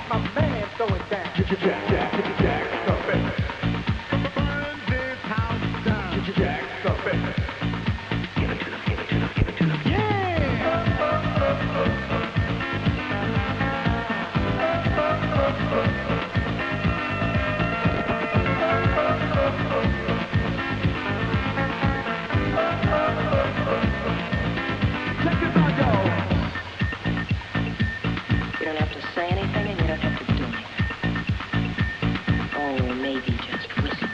My man throw it down. Jack the best. Burn this house down. Jack the best. Give it to them, give it to them, give it to them. Check this out, y'all. You don't have to say anything and you don't have to do anything. Oh, maybe just whistle.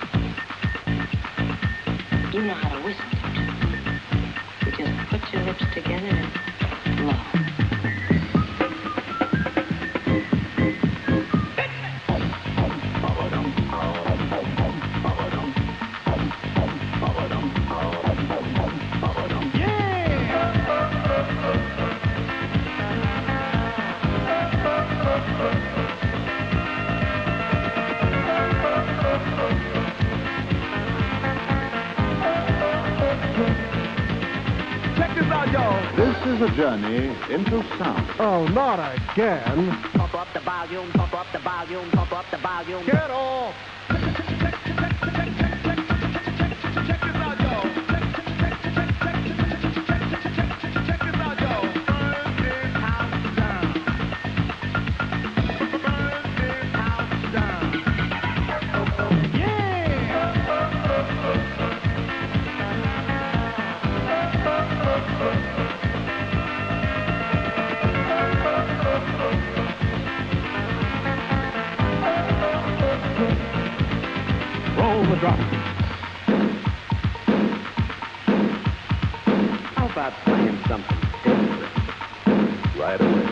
You know how to whistle, don't you? You just put your lips together and blow. Check this out, y'all. This is a journey into sound. Oh, not again. Pump up the volume, pump up the volume, pump up the volume. Get off. Check this out, y'all. Check this out, y'all. Burn this house down. Burn this house down. Roll the drop. How about playing something different right away?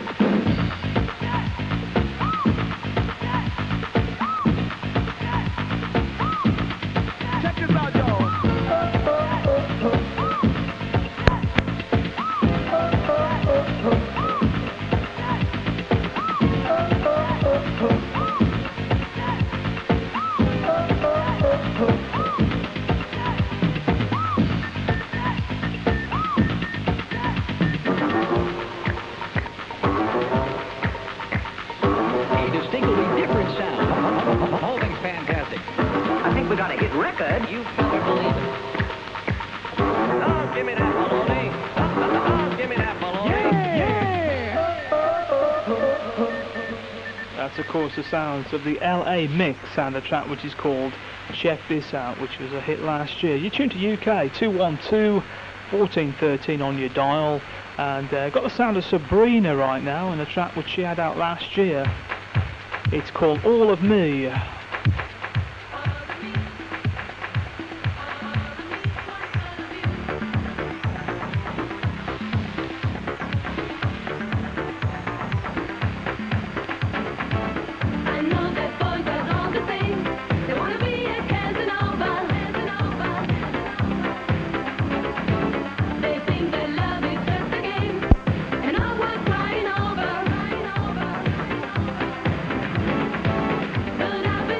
Check this out, y'all. A distinctly different sound. The whole thing's fantastic. I think we got a hit record. You better believe it. Oh, give me that baloney. Oh, give me that baloney. That's of course the sounds of the LA Mix soundtrack, which is called Check This Out, which was a hit last year. You tuned to UK 212 1413 on your dial, and got the sound of Sabrina right now in a track which she had out last year. It's called All of Me. I know that boys are all the same. They wanna be a Casanova. They think that love is just a game, and all worth crying over. But I've been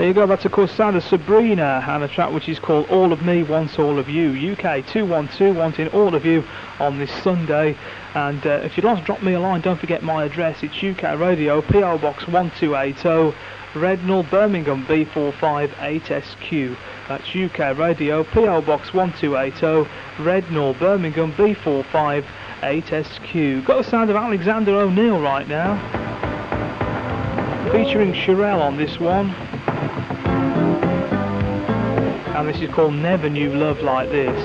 There you go, that's of course sound of Sabrina and a track which is called All of Me Wants All of You. UK 212 wanting all of you on this Sunday. And if you'd like to drop me a line, don't forget my address. It's UK Radio, PO Box 1280, Rednall, Birmingham B458SQ. That's UK Radio, PO Box 1280, Rednall, Birmingham B458SQ. Got the sound of Alexander O'Neal right now, featuring Sherelle on this one. And this is called Never Knew Love Like This.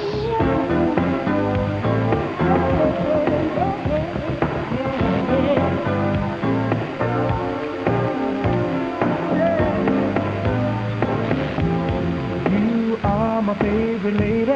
You are my favorite lady.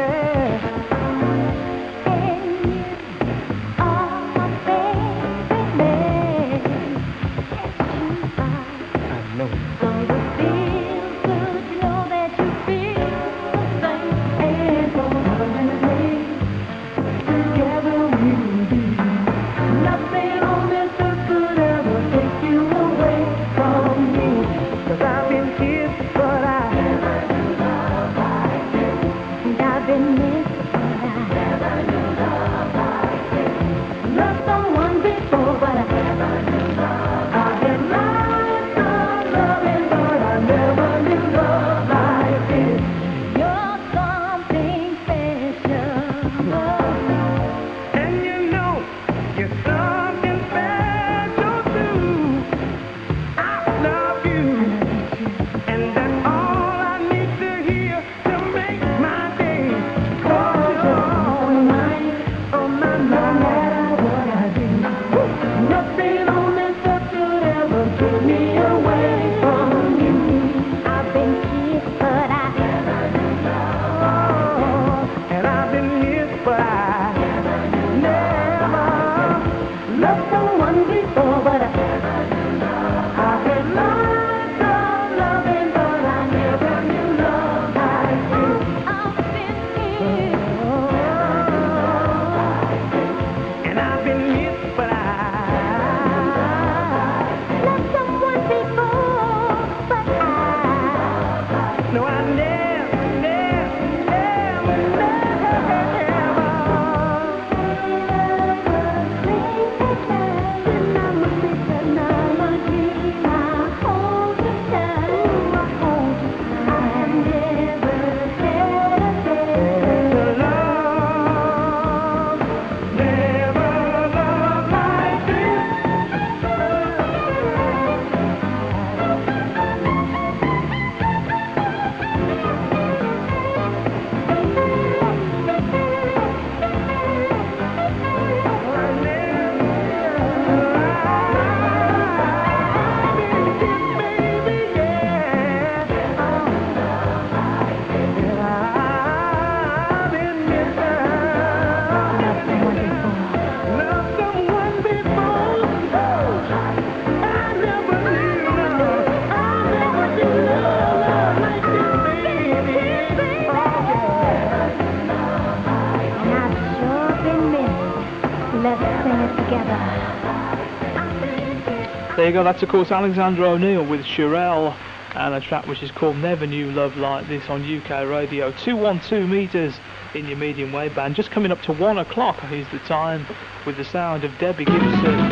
There you go, that's of course Alexander O'Neal with Sherelle and a track which is called Never Knew Love Like This on UK Radio. 212 metres in your medium wave band. Just coming up to 1 o'clock, here's the time with the sound of Debbie Gibson.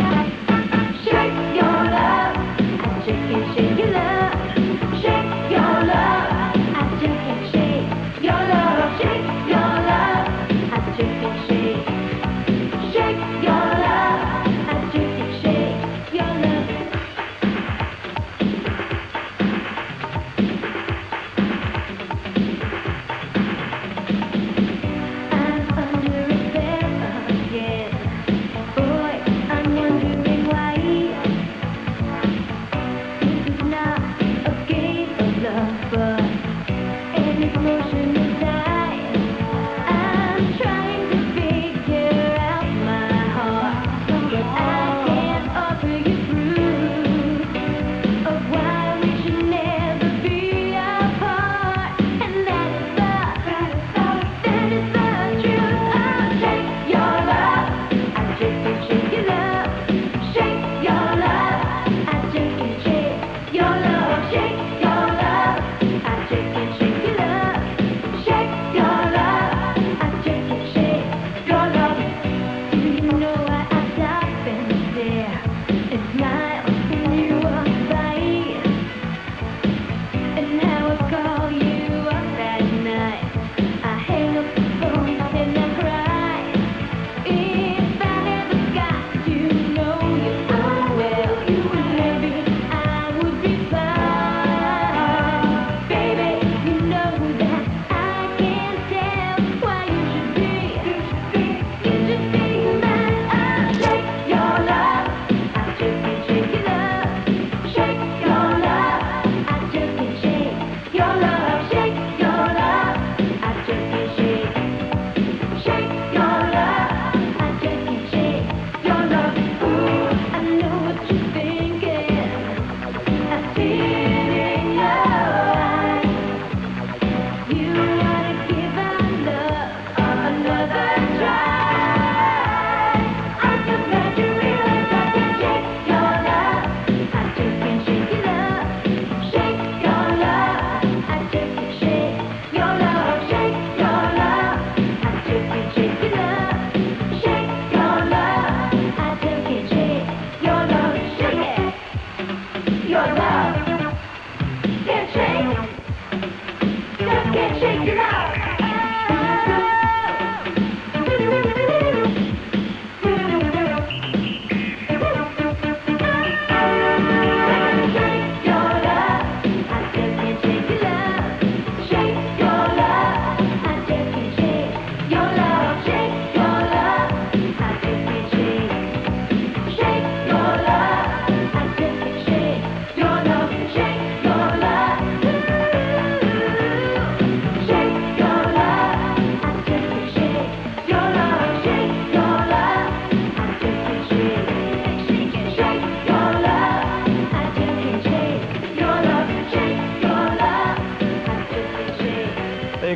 Shake your love, shake it, shake your love, shake your love, shake it, shake your love, shake your love, shake it, shake, shake your love, shake it, shake your love. I'm under a spell again, boy, I'm wondering.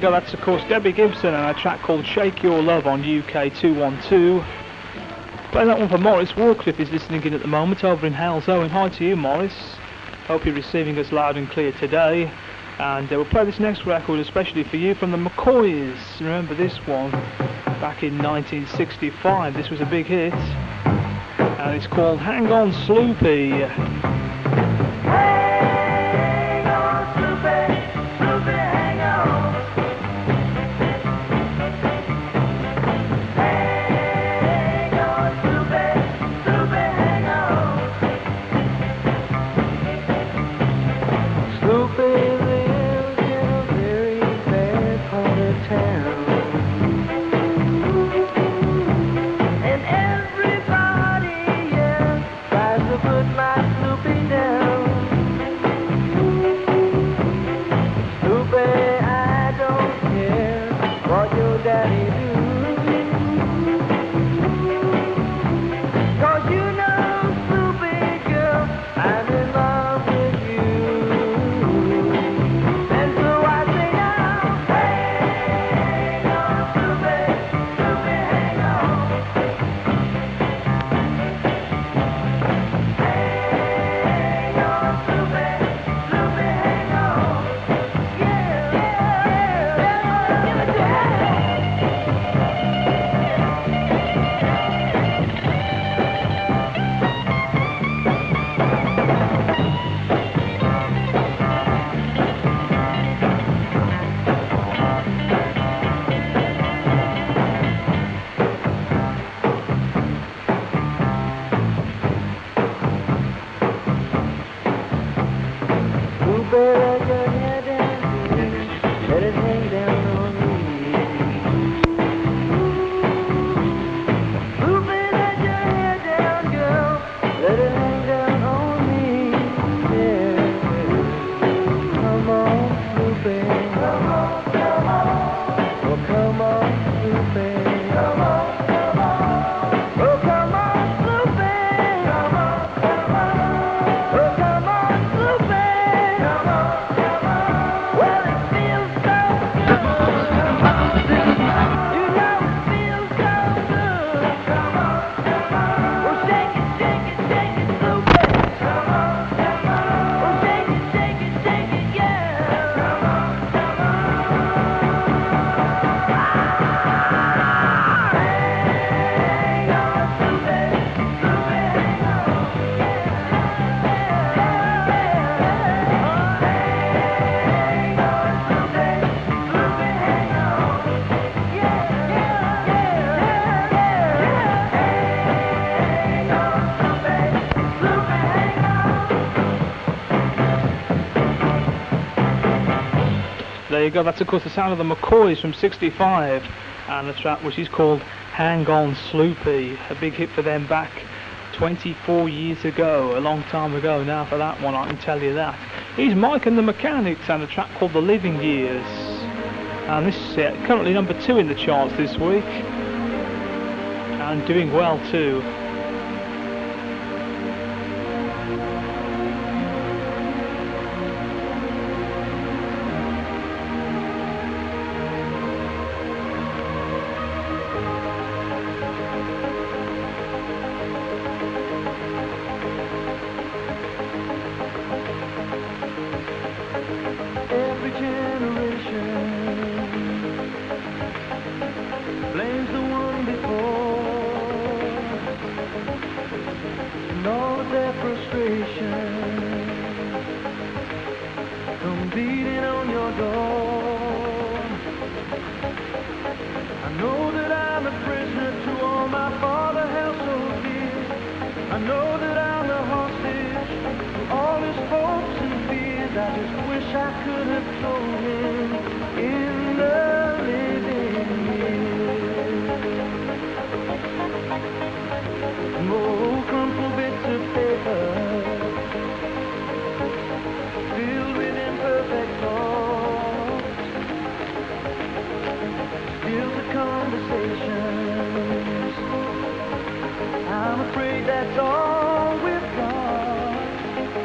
go, that's of course Debbie Gibson and a track called Shake Your Love on UK 212. Play that one for Morris Warcliffe, is listening in at the moment over in Hales Owen. Hi to you, Morris. Hope you're receiving us loud and clear today. And we'll play this next record especially for you from the McCoys. Remember this one back in 1965. This was a big hit. And it's called Hang On Sloopy. There you go, that's of course the sound of the McCoys from 65 and the track which is called Hang On Sloopy, a big hit for them back 24 years ago, a long time ago now for that one, I can tell you that. Here's Mike and the Mechanics and a track called The Living Years, and this is currently number 2 in the charts this week and doing well too.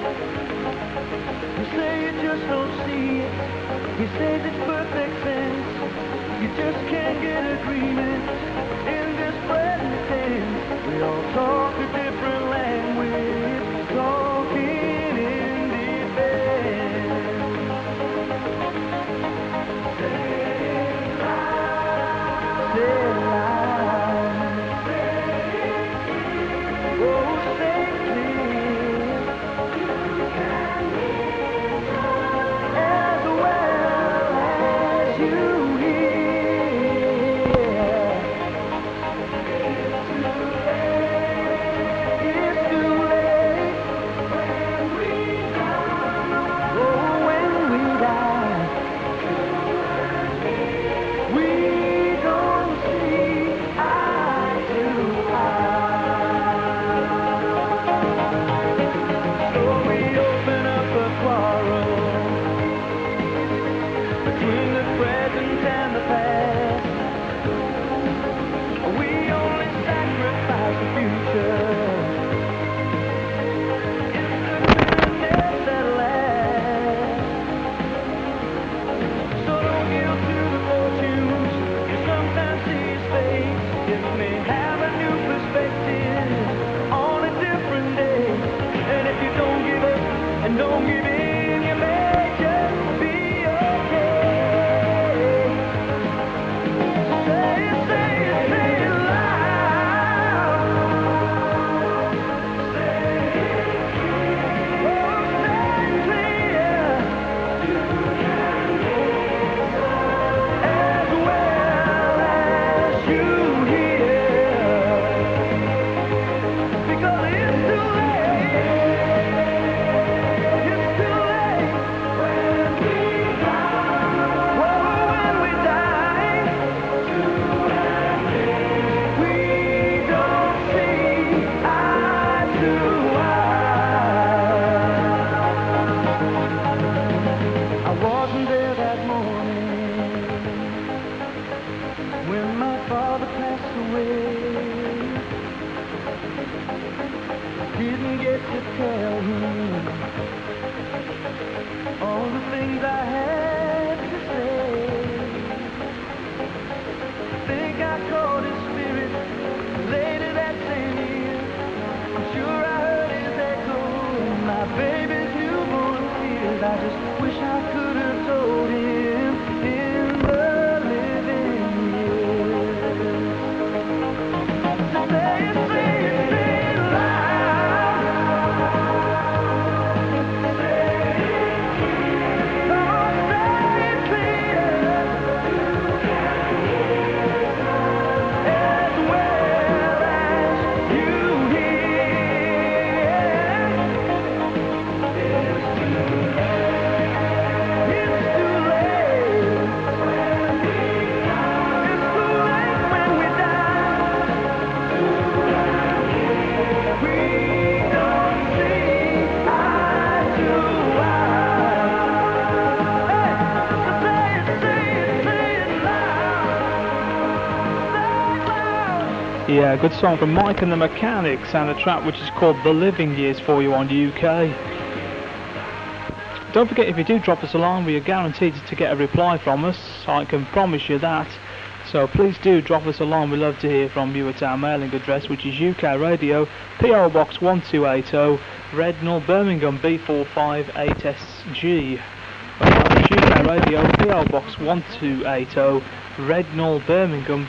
You say it's perfect sense. You just can't get agreement in this present tense. We all talk a different language, talking in defense. Say it loud. Say it loud. Oh, say it clear. As well as you hear. It's too late oh, when we die. We don't see eye to eye. So we open up a quarrel between the present and the past. We only sacrifice the future. It's the bitterness that lasts. So don't yield to the fortunes you sometimes see as fate. It may have a new perspective on a different day. And if you don't give up and don't give in, you may just be okay. Say it loud. Say it clear. As well as you hear. Because it's too late. It's too late when we die. When we die. We don't see eye to eye. I wasn't there that morning when my father passed away. Didn't get to tell him all the things I had to say. Think I caught his spirit later that same year. I'm sure I heard his echo in my baby's newborn tears. I just wish I could have told him in the living years. Say it loud. Say it clear. As well as you hear. It's too late when we die. It's too late when we die. We don't see eye to eye. So say it loud. Say it loud. Yeah, good song from Mike and the Mechanics and a track which is called The Living Years for you on UK. Don't forget, if you do drop us a line, we are guaranteed to get a reply from us. I can promise you that. So please do drop us a line. We'd love to hear from you at our mailing address, which is UK Radio, PO Box 1280, Rednall, Birmingham, B458SG. That's UK Radio, PO Box 1280, Rednall, Birmingham,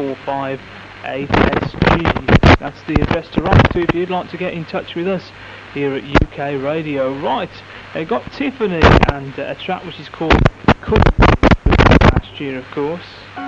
B458SG. That's the address to write to if you'd like to get in touch with us here at UK Radio. Right, they got Tiffany and a track which is called Could last year, of course.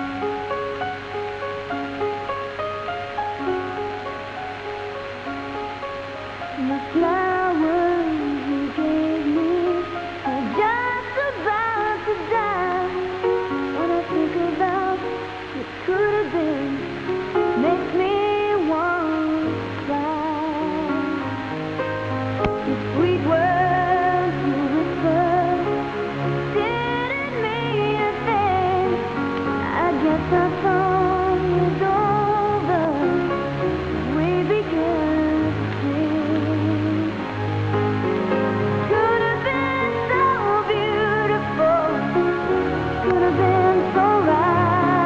The flowers you gave me are just about to die. When I think about what could have been, makes me want to cry. The sweet words you whispered didn't mean a thing. I guess I thought it was over. We began to sing. Could have been so beautiful. Could have been so right.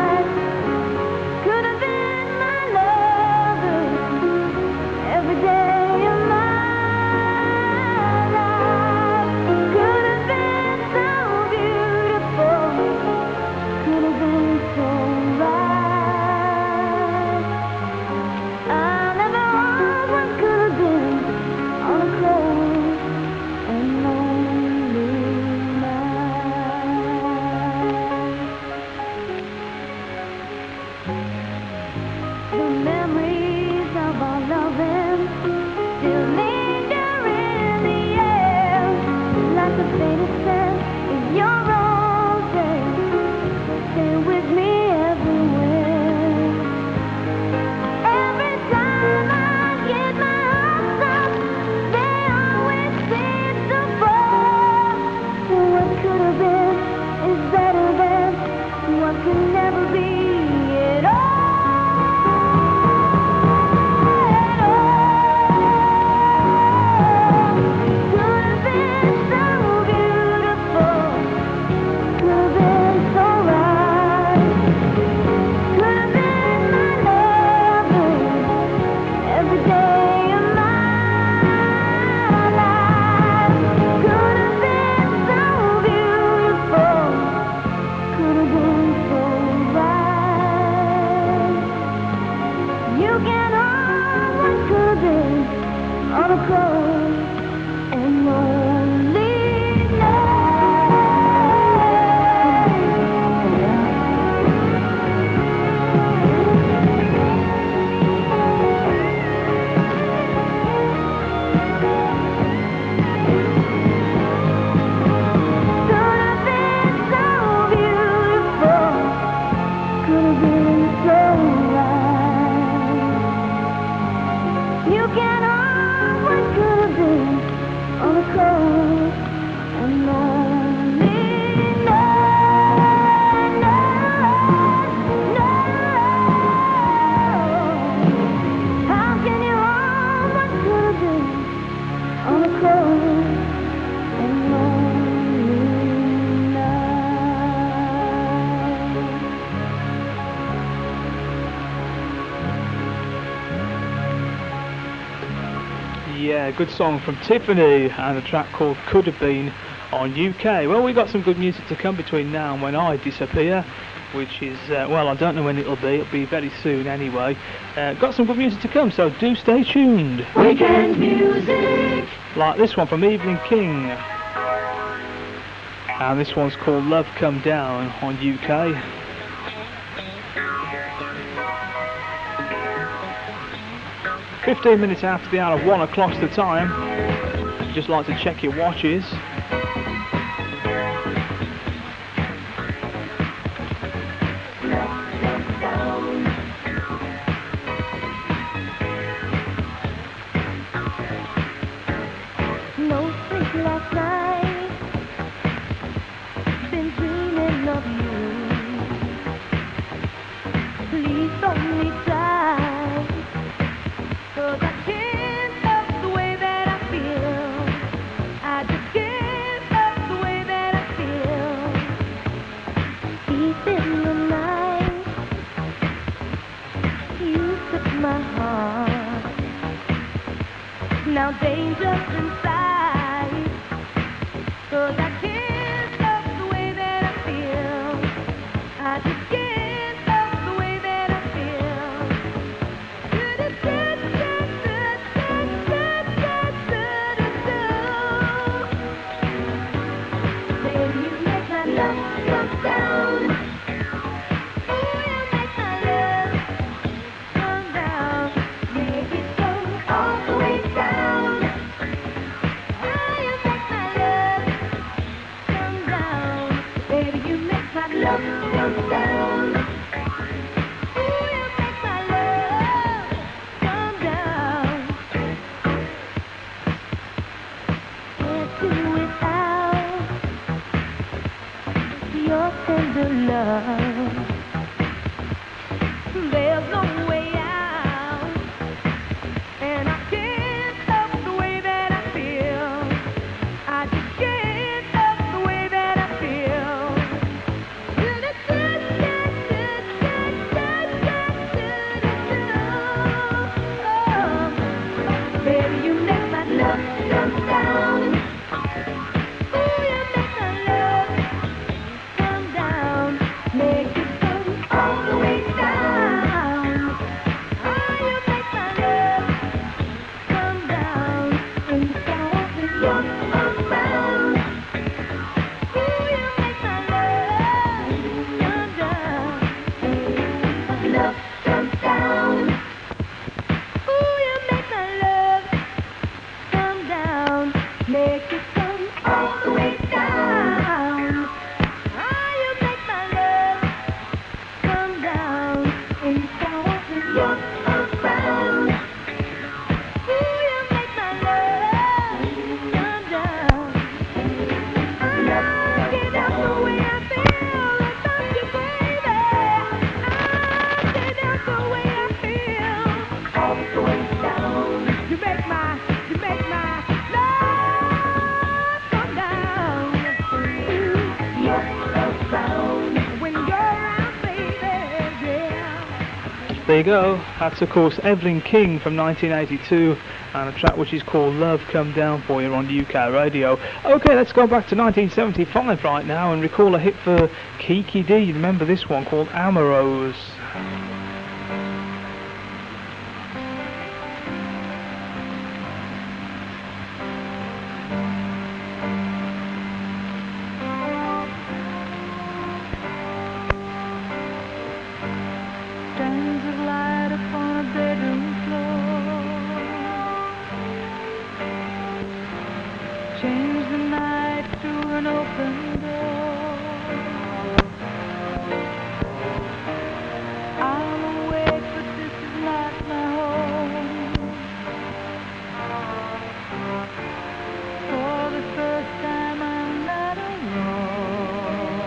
faintest sense of your roses. Stay with me everywhere. Every time I get my hopes up, they always seem to fall. So what could have been is better than what could never be at all. Could have been so beautiful, could have been so right, could have been my lover every day of my life. Could have been so beautiful, could have been so right. You can hold what could have been on a cold and lonely Could have been so beautiful, could have been so right. You can hold what could have been on a cold and lonely night. How can you hold what could have been on a cold and lonely night? Yeah, good song from Tiffany and a track called Could Have Been on UK. Well, we've got some good music to come between now and when I disappear, which is, well, I don't know when it'll be very soon anyway. Got some good music to come, so do stay tuned. Weekend music. Like this one from Evelyn King. And this one's called Love Come Down on UK. "15 minutes after the hour of 1 o'clock's the time. Just like to check your watches. No sleep last night. Been dreaming of you. Please hold me tight, 'cause I can't stop the way that I feel. I just can't stop the way that I feel. Deep in the night, you took my heart. Now danger's inside, 'cause I can't stop the way that I feel. I just can't stop the way that I feel. Then you make my love come down. Ooh, you make my love come down. Make it go all the way down. There you go. That's of course Evelyn King from 1982 and a track which is called Love Come Down for you on UK Radio. Okay, let's go back to 1975 right now and recall a hit for Kiki Dee. Remember this one called Amorose. Strands of light upon a bedroom floor. Change the night through an open door. I'm awake, but this is not my home. For the first time, I'm not alone.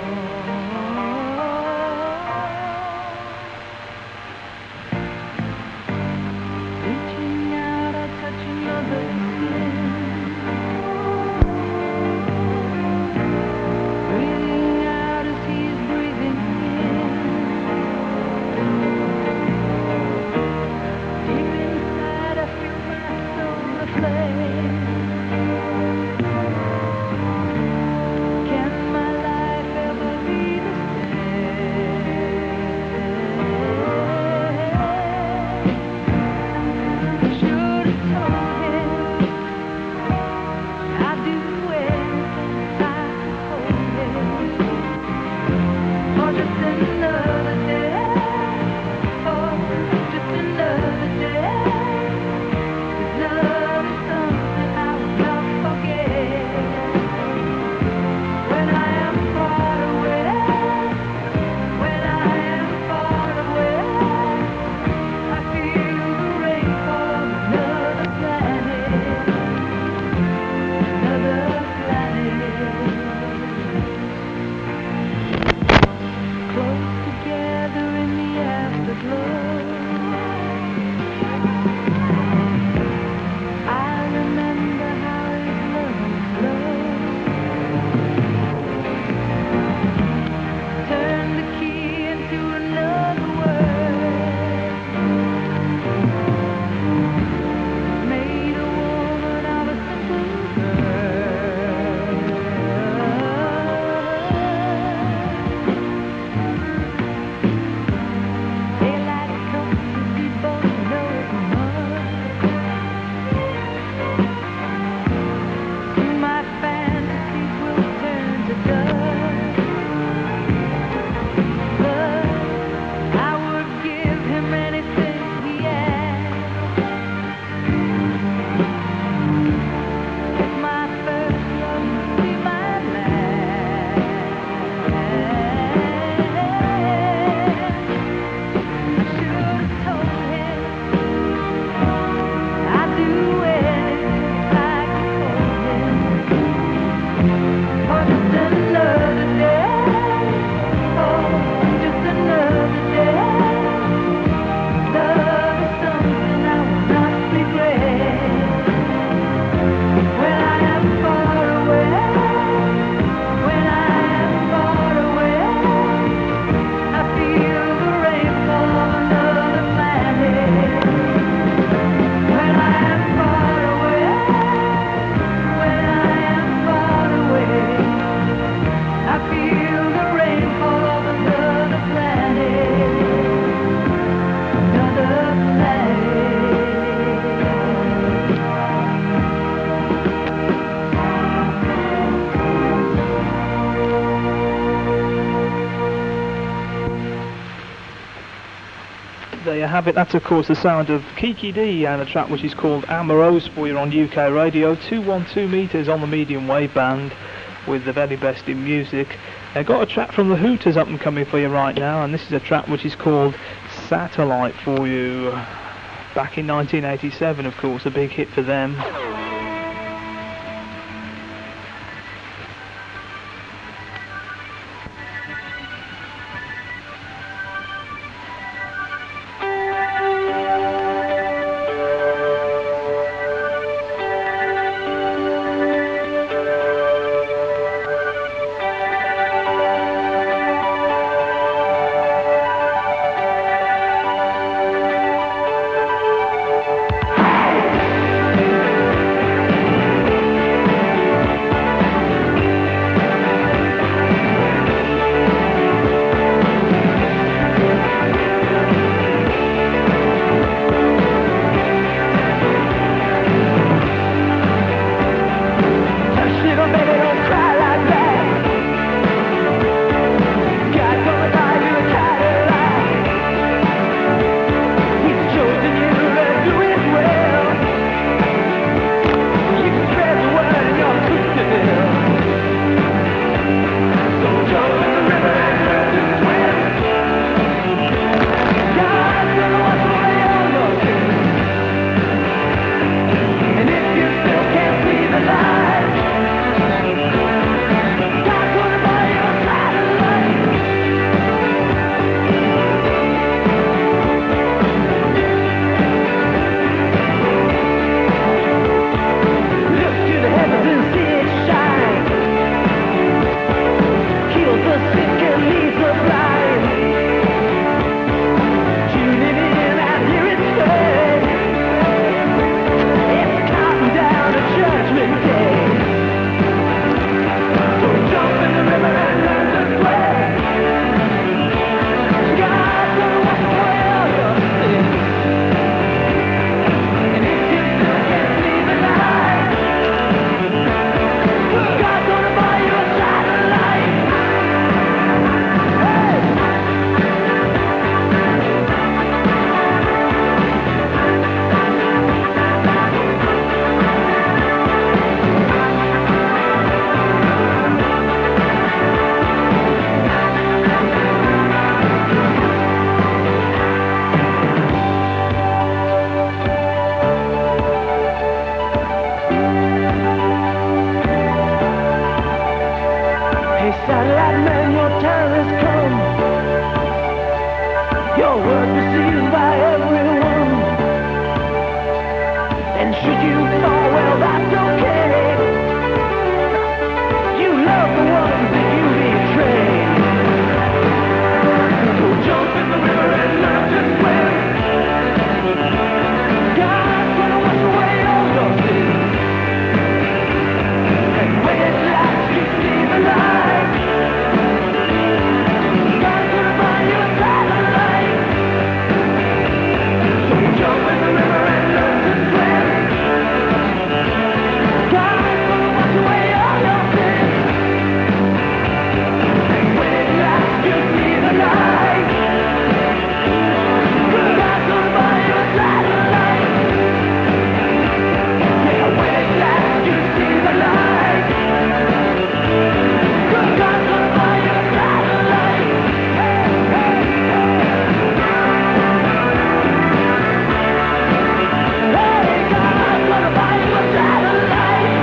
Reaching out, I touch another skin. Breathing out as he's breathing in. Deep inside, I feel my soul aflame. Can my life ever be the same? I should have told him I'd do anything I could hold him. Or just another day. Or just another day. 'Cause love is something I will not forget. When I am far away, when I am far away, I feel the rain fall on another planet, another planet. Close together in the afterglow, I remember how his love flowed. Turn the key into another world. Made a woman of a simple girl. Daylight comes as we both know it must. Soon my fantasies will turn to dust. But I would give him anything he asked. If my first love would be my last. I should have told him I'd do anything I could hold him. Or just another day. Oh, just another day. Love is something I will not regret. When I am far away, when I am far away, I feel the rain fall on another planet. When I am far away, when I am far away, I feel the rain fall on another planet, another planet. There you have it. That's of course the sound of Kiki Dee and a track which is called Amorose for you on UK Radio. 212 metres on the medium wave band with the very best in music. I've got a track from the Hooters up and coming for you right now, and this is a track which is called Satellite for you. Back in 1987, of course, a big hit for them. were received by everyone. And should you fall, well, that's okay. You love the ones that you betrayed. So jump in the river and learn to swim. God's gonna wash away all your sins. And when at last you see the light, God's gonna buy you a satellite. So jump in the river and learn to swim. God's gonna wash away all your sins. And when at last you see the light, God's gonna buy you a satellite. Yeah, when at last you see the light, God's gonna buy you a satellite. Hey, hey, hey. Hey, God's gonna buy you a satellite.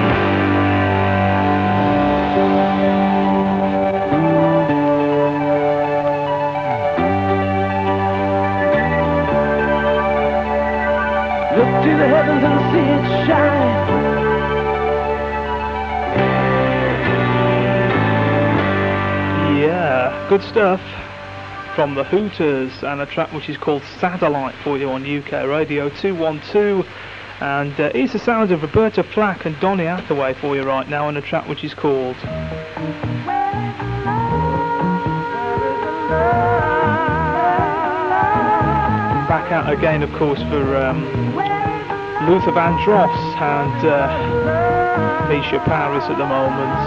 Look to the heavens and see it shine. Yeah, good stuff from the Hooters, and a track which is called Satellite for you on UK Radio 212. And here's the sound of Roberta Flack and Donny Hathaway for you right now, on a track which is called Back Out Again, of course, for Luther Vandross and Misha Paris at the moment.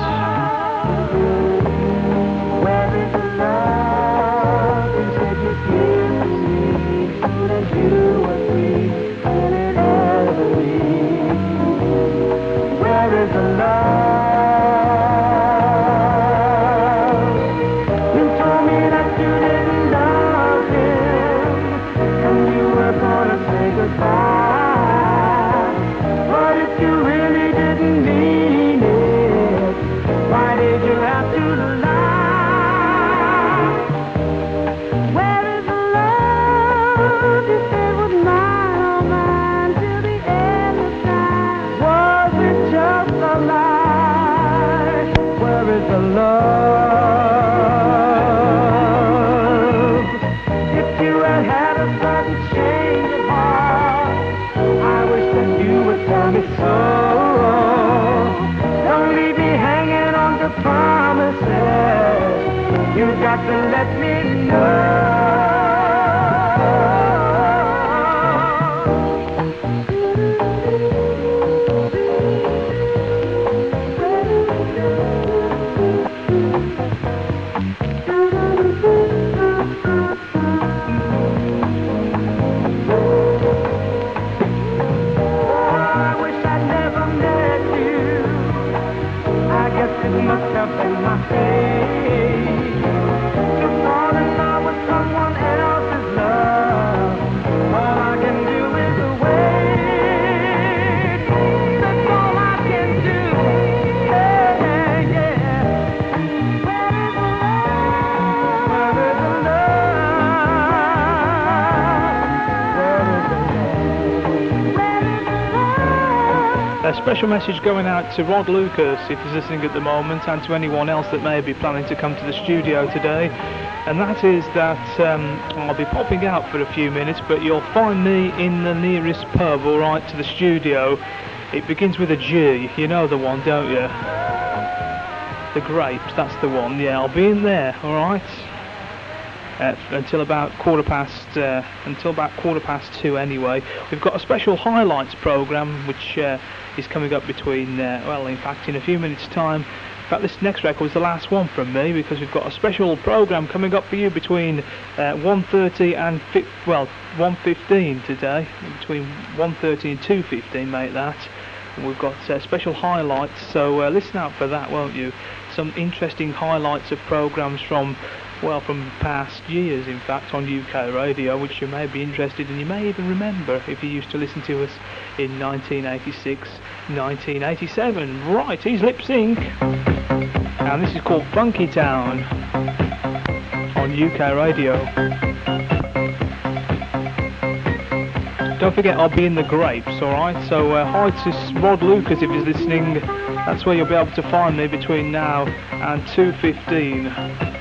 Where is the love you said you'd give to me? That you were free, and it ever leave. Where is the love? You told me that you didn't love him, and you were gonna say goodbye. But if you really didn't mean it, why did you have to lie? Where is the love you said was mine, oh mine, till the end of time? Was it just a lie? Where is the love? If you had had a sudden change of heart, I wish that you would tell me so. Don't leave me hanging on to promises. You've got to let me know. I wish I'd never met you. I guess it must have been my fate to fall in love with someone else's love. All I can do is wait. That's all I can do. Yeah, yeah. Where is the love? Where is the love? A special message going out to Rod Lucas, if he's listening at the moment, and to anyone else that may be planning to come to the studio today. And that is that I'll be popping out for a few minutes, but you'll find me in the nearest pub, all right, to the studio. It begins with a G, you know the one, don't you? The Grapes, that's the one. Yeah, I'll be in there, all right, until about quarter past 2 anyway. We've got a special highlights programme which is coming up between well, in fact, in a few minutes' time. In fact, this next record is the last one from me, because we've got a special programme coming up for you between 1:30 and 1:15 today. Between 1:30 and 2:15, make that. And we've got special highlights, so listen out for that, won't you? Some interesting highlights of programmes from past years, in fact, on UK Radio, which you may be interested in. You may even remember if you used to listen to us in 1986, 1987. Right, he's Lip Sync, and this is called Funky Town on UK Radio. Don't forget, I'll be in the Grapes, alright? So hi to Rod Lucas if he's listening. That's where you'll be able to find me between now and 2:15.